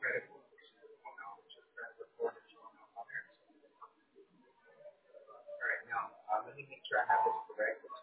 All right, now let me make sure I have this correct.